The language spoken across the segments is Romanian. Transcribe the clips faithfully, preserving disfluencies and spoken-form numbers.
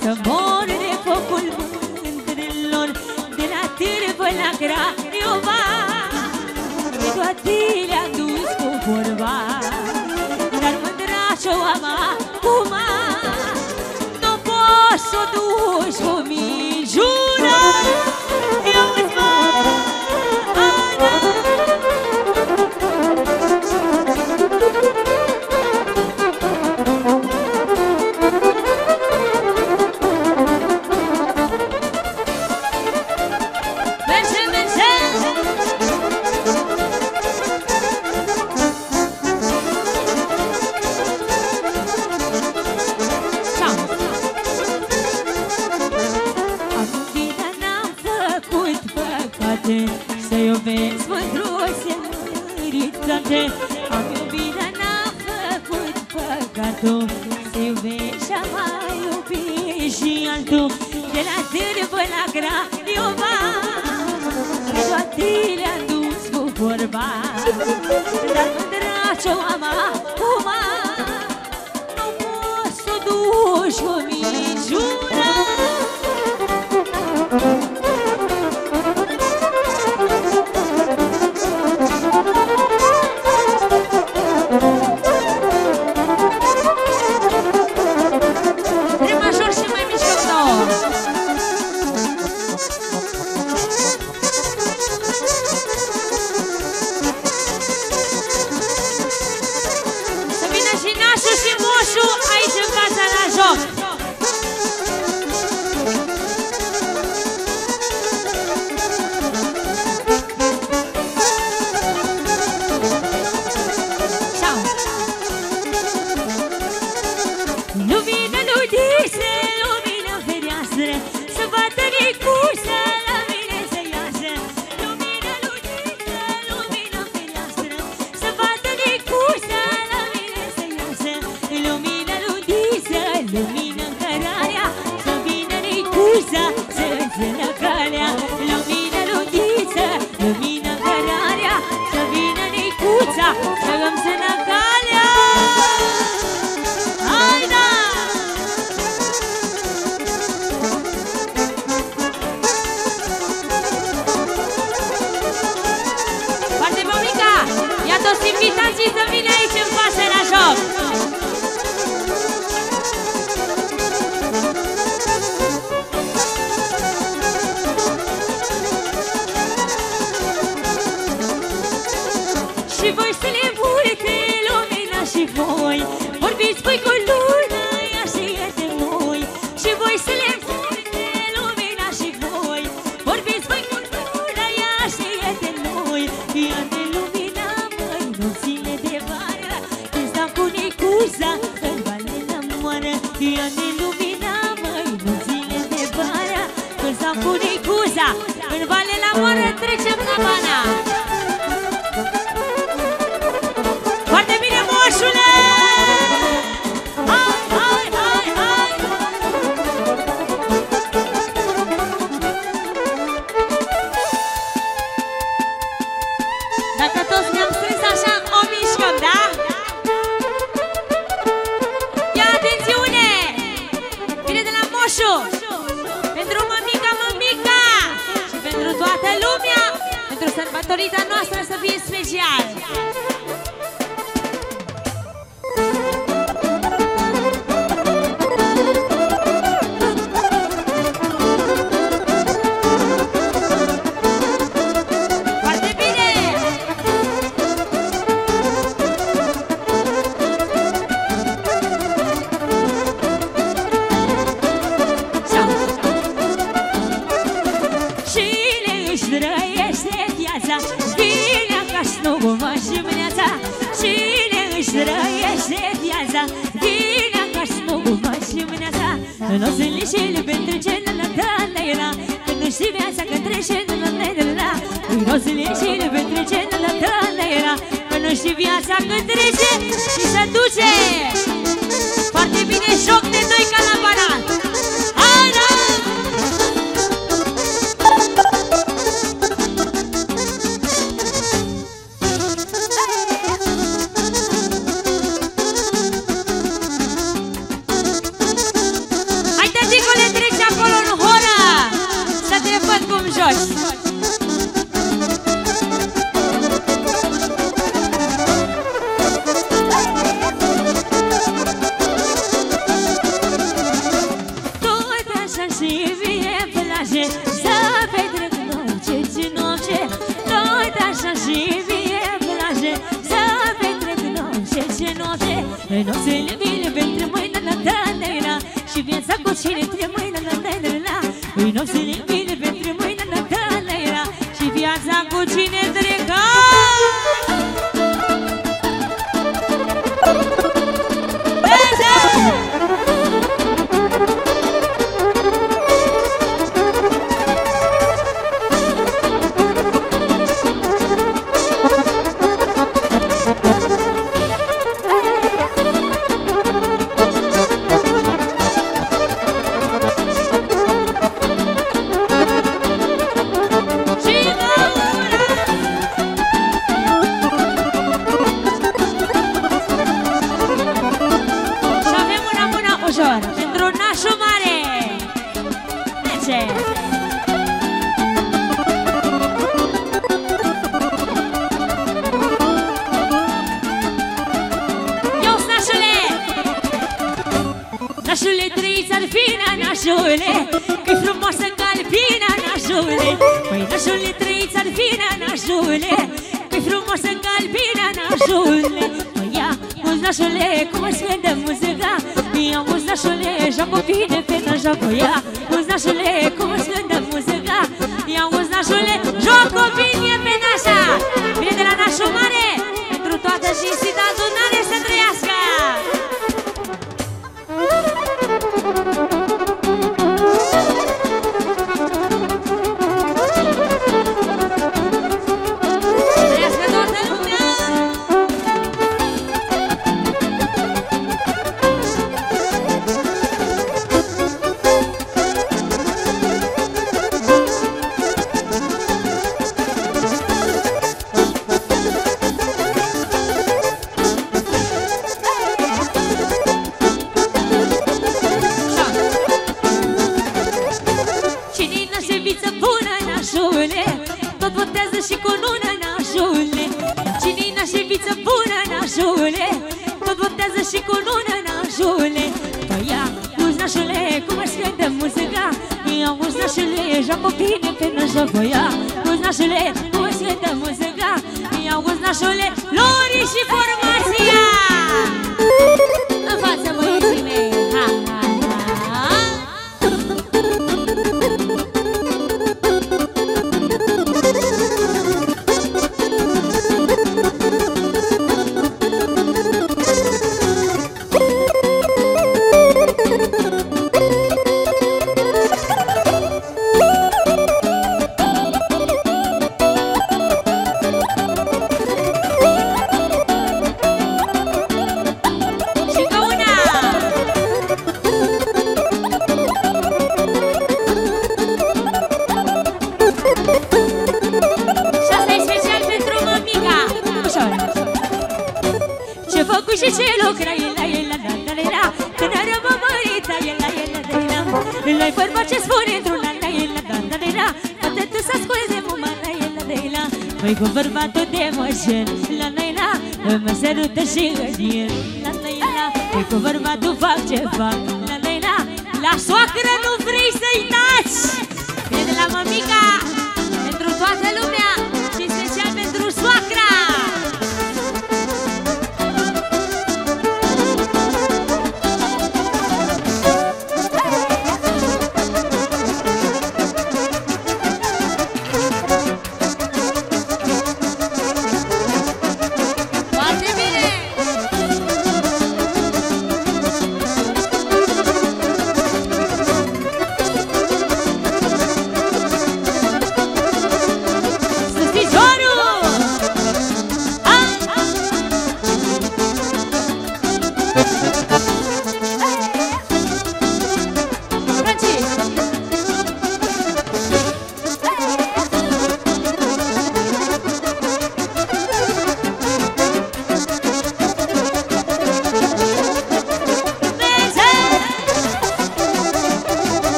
să mor de focul mândrilor, de la târvă la Craiova, de toate le-a dus cu vorba. Dar mândra ce-o am acum, nu poți să o duci cu mijuna. Eu îți mă să iubesc mândruțe măritate. Am iubit, dar n-am făcut păcatul, să iubesc și-am mai iubit și altul. De la târvă la Craiova, de toate le-am dus cu vorba. Dar mândra ce-o am acum, nu poți să o duci cu mijuna. Invitații să vină aici în față la joc. Și voi să le multe lumina și voi vorbiți voi cu luna, ea și e de noi. Și voi să le multe lumina și voi vorbiți voi cu luna, ea și e de noi. Ea de în vale la moară, ea ne lumina, măi, nu zile de vară. Când s-am cu Nicuza, în vale la moară, trecem cabana. Foarte bine, moșule! Hai, hai, hai, hai! Dacă toți ne-am strâns așa, o mișcăm, da? Pentru mămica, mămica și pentru toată lumea, pentru sărbătorița noastră să fie special. Nu se lișele pentru ce nu la era, că nu știi viața că trece nu la era. Nu se lișele pentru ce nu la era, că nu știi viața că trece și se duce. Foarte bine, joc de doi ca la banat. Hai, da! Hai, tăticule! cine trebuie mâine, la la la la. Păi nopțile bine pentru mâine, la la la la. Și viața cu cine trecă. Pentru nașul mare. Merge. Eu, nașule, nașule, trăiți Alpina, nașule, că-i frumoasă ca Alpina, nașule. Păi, nașule, trăiți Alpina, nașule, că-i frumoasă ca Alpina, nașule. Păi, ia, uzi, nașule, cum îți cântă muzica. Ia uzi, nașule, joacă bine pe joacă. Ia uzi, nașule, cum îți cântă muzica. Ia uzi, nașule, joacă bine pe nașa. Vine de la nașul mare, pentru toată cinstita adunare să trăiască. Trăiască toată lumea. Tot votează și cu lună, nașule. Cine-i nașeviță bună, nașule, tot votează și cu lună, nașule. Păi ia uzi, nașule, cum își cântă muzica. Ia uzi, nașule, joacă bine pe joc. Păi ia uzi, nașule, cum își cântă muzica. Ia uzi, nașule, Lori și formația. În față, băieții mei. Ha, ha, ha. Și ce lucra e la el, la la la la la. Tânără mămărița e la el, la la la. La-i bărbat ce spune într-una la el, la la la la la. Poate tu să scuze muma la el, la la la. Păi cu bărbatul de mășel, la la la. Mă sărută și în el, la la la. Păi cu bărbatul fac ce fac, la la la. La soacră nu vrei să-i taci. Vine de la mămica, pentru toată lumea și special pentru soacra.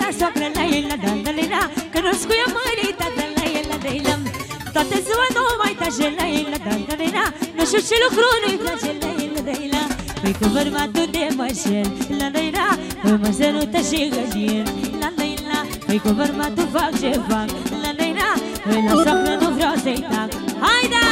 Toată ziua nu mai uitaje la ila, da da da. Nu știu ce lucru nu-i place la ila, da ila. Păi cu bărbatul de mășel, la da ila. Păi mă sărută și gădien, la da ila. Păi cu bărbatul fac ce fac, la da ila. Păi la soacră nu vreau să-i tac. Haida!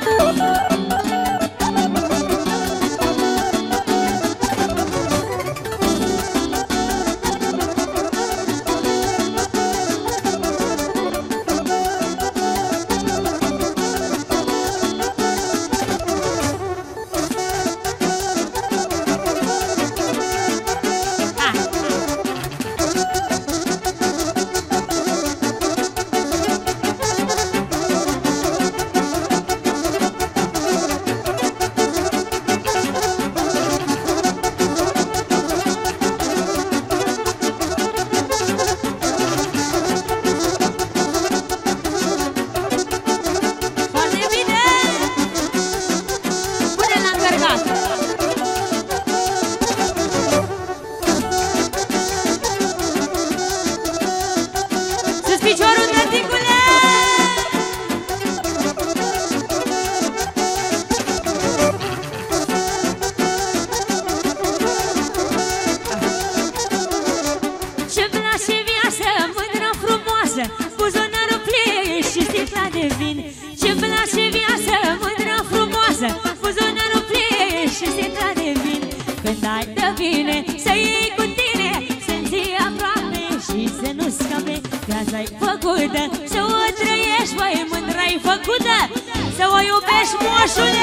Buzunarul plin și sticla de vin. Ce place viață, mândră frumoasă, buzunarul plin și sticla de vin. Când ai de bine, să iei cu tine, să-mi ții aproape și să nu scape. Viața-i făcută, să o trăiești, băi, mândra-i făcută, să o iubești, moșule!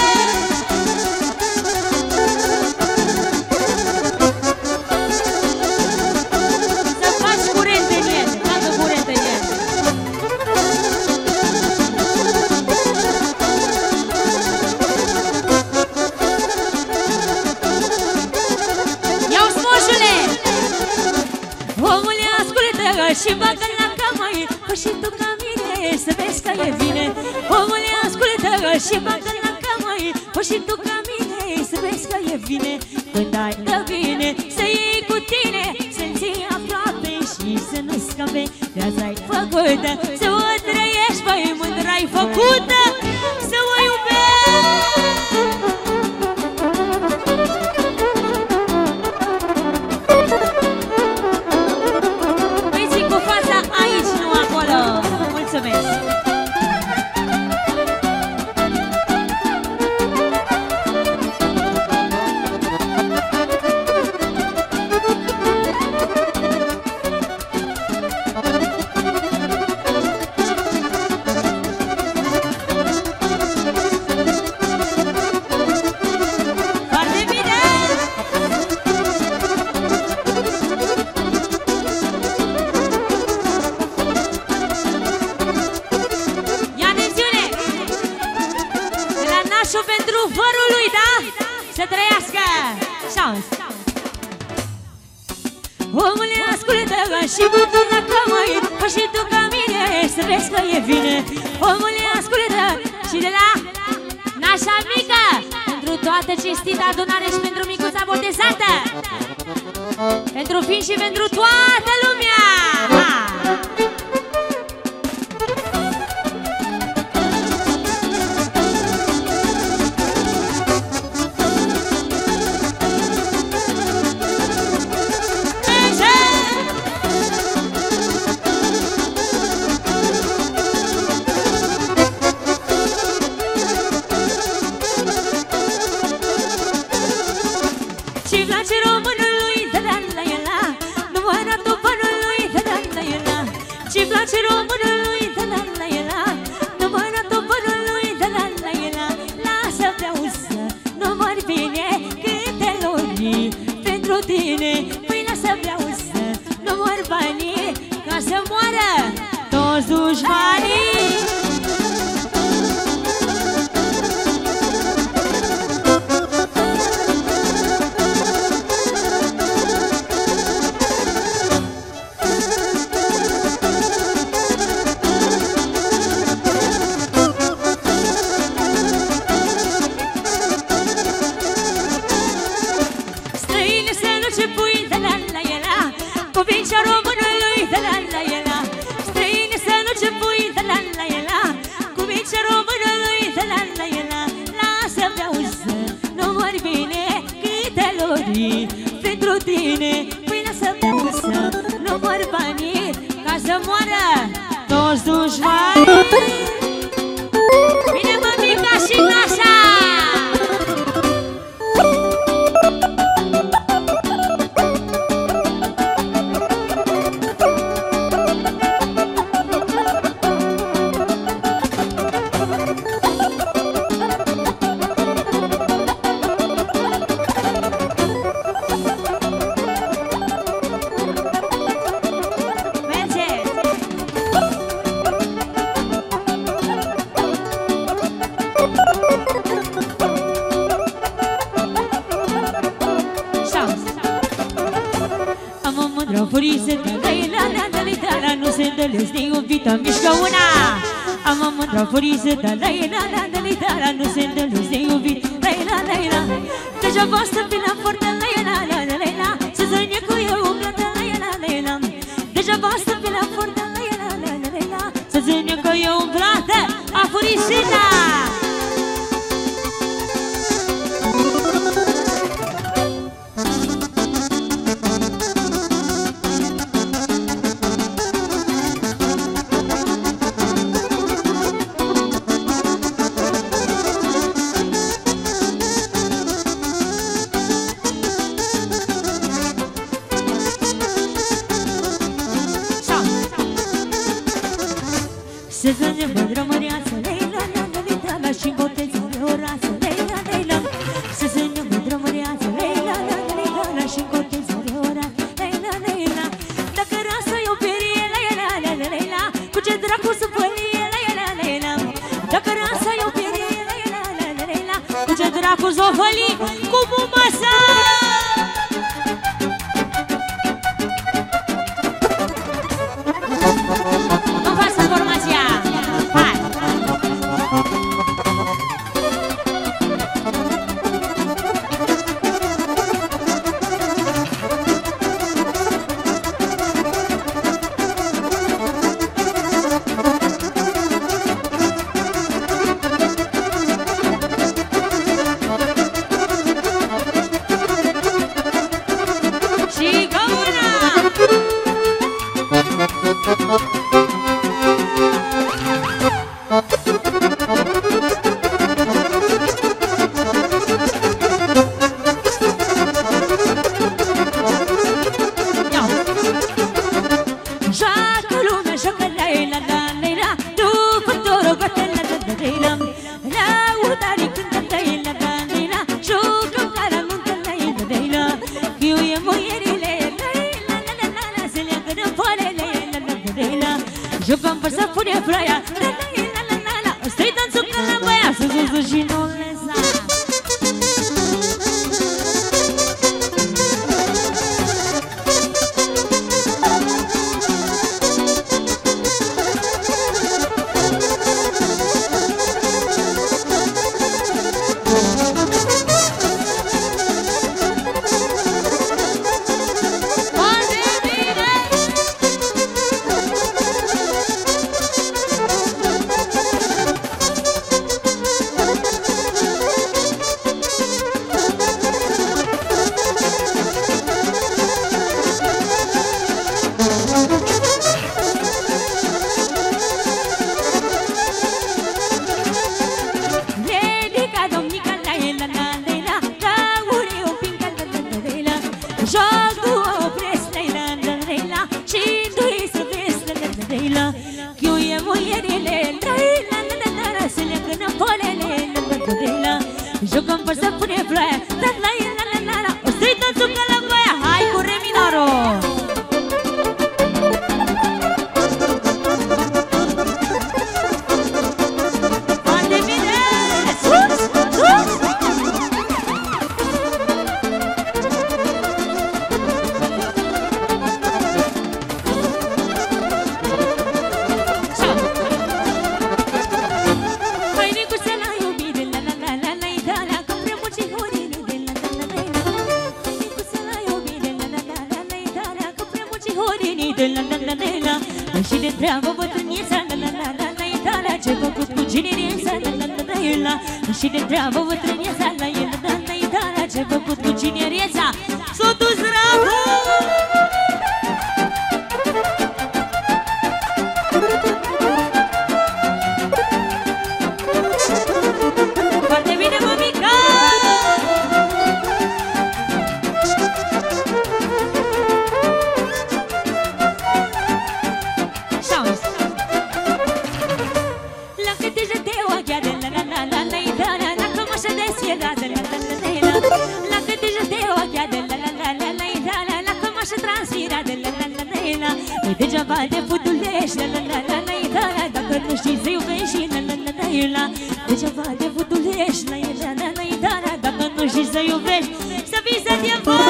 Și bagă la camai, că și tu ca mine, să vezi că e bine. Omule, ascultă, și bagă la camai, că și tu ca mine, să vezi că e bine. Când ai de bine, să iei cu tine, să-mi ții aproape și să nu scape. Viața-i făcută, să o trăiești, băi, mândra-i făcută, să o iubești. Pentru vărul lui, da? Să trăiască! Șans! Omule, ascultă și bătă la cămăi, că și tu ca mine, să vezi că e bine. Omule, ascultă și de la nașa mică, pentru toată cestita adunare și pentru micuța botezată, pentru fiind și pentru toată lumea! Ha! Ce-i place românului, da-da la ela, nu arată banului, da-da la ela. Ce-i place românului, da-da la ela, nu arată banului, da-da la ela. Lasă vreau-să nu mor bine câte luni pentru tine. Păi lasă vreau-să nu mor banii, ca să moară toți dușmanii. bine câte lori pentru tine. Pâine să să număr banii ca să moară toți dușmanii. Bine mămica și nașa! Furise de la la la la la nu se întâlnesc de iubită, mișcă una. Am o mândră furise de la la la la la la nu se întâlnesc de iubit, la la la la. Degeaba stă pe la fortă, la la la la la la, să zănie cu eu umblată, la la la la. Degeaba stă pe la fortă, la la la la la, să zănie cu eu umblată, a furisina. Să zâne mândră măreață, leila, la la la la, și-n cotețele o rață, leila, leila. Să zâne mândră măreață, leila, la la la la, și-n cotețele o rață, leila, leila. Dacă rasa e o perie, leila, la la la, cu ce dracu să pălie, leila, leila. Dacă rasa e o perie, leila, la la la, cu ce dracu s-o făli, cu mumasa. Jucăm pe să pune ploaia, la la la la la, stai danțul ca la băia, să zuzu și nu lesa. Jucăm pe să pune ploaia, la la la la la la, o stai danțul ca la băia, hai cu re minorul. Ande bine, sus, sus. Și de treabă bătrânița, la la la la la la la, ce făcut cu cinerița, la la la la la, și de treabă bătrânița, la la la la la la. ce făcut cu cinereța s-o dus rău. Foarte bine, mămica! La câte jete o aghiadă, la la la la la la la la, cum așa de sierată, la la la la la. La câte jete o aghiadă, la la la la la la la la, cum așa transpirată, la la la la la. E degeaba de futulești, la la la la la la la, dacă nu știi să iubești, la la la la la. Degeaba de futulești, la la la la la la, dacă nu știi să iubești, să fii să te faci.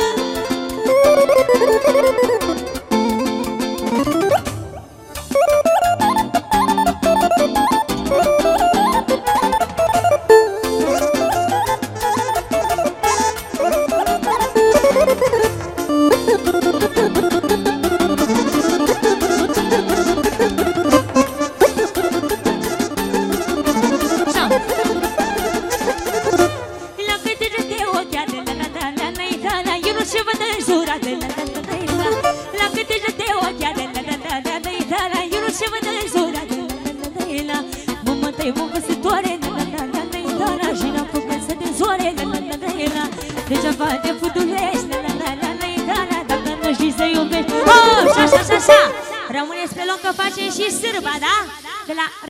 Degeaba te futulești, la la la la la la, dacă nu știi să iubești. Oh, și așa, și așa. Rămâneți pe loc că face și sârba, da? De la